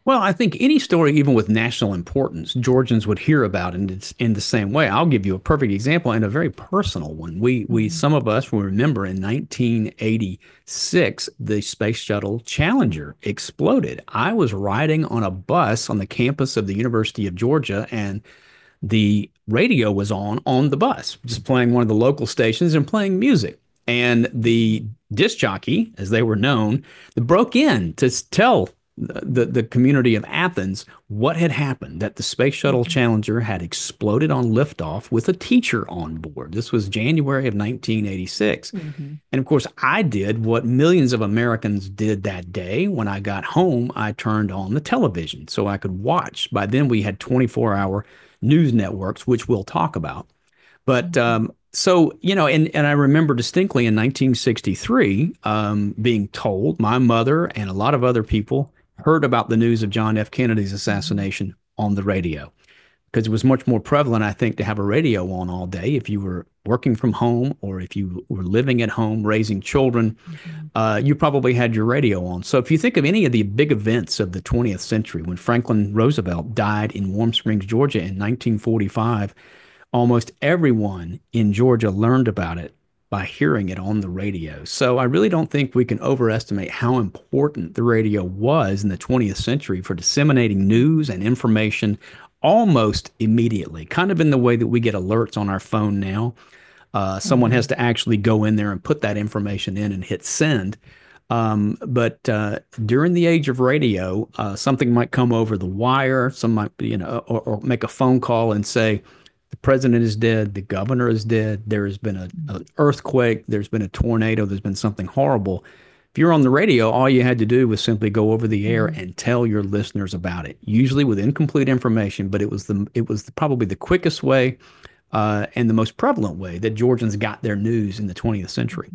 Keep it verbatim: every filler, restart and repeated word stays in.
Well, I think any story, even with national importance, Georgians would hear about in it's in the same way. I'll give you a perfect example and a very personal one. We we Mhm. some of us will remember in nineteen eighty-six, the Space Shuttle Challenger exploded. I was riding on a bus on the campus of the University of Georgia, and the radio was on on the bus, just playing one of the local stations and playing music. And the disc jockey, as they were known, broke in to tell the, the community of Athens what had happened, that the Space Shuttle Mhm. Challenger had exploded on liftoff with a teacher on board. This was January of nineteen eighty-six. Mhm. And of course, I did what millions of Americans did that day. When I got home, I turned on the television so I could watch. By then, we had twenty-four hour news networks, which we'll talk about. But Mhm. um, so, you know, and, and I remember distinctly in nineteen sixty-three um, being told, my mother and a lot of other people heard about the news of John F. Kennedy's Mhm. assassination on the radio because it was much more prevalent, I think, to have a radio on all day if you were working from home or if you were living at home raising children. Mhm. Uh, you probably had your radio on. So if you think of any of the big events of the twentieth century, when Franklin Roosevelt died in Warm Springs, Georgia in nineteen forty-five, almost everyone in Georgia learned about it by hearing it on the radio. So I really don't think we can overestimate how important the radio was in the twentieth century for disseminating news and information almost immediately, kind of in the way that we get alerts on our phone now. Uh, someone has Mhm. to actually go in there and put that information in and hit send. Um, but uh, during the age of radio, uh, something might come over the wire. Some might, you know, or, or make a phone call and say, the president is dead, the governor is dead, there has been a, an earthquake, there's been a tornado, there's been something horrible. If you're on the radio, all you had to do was simply go over the air Mhm. and tell your listeners about it, usually with incomplete information, but it was the it was the, probably the quickest way uh, and the most prevalent way that Georgians got their news in the twentieth century.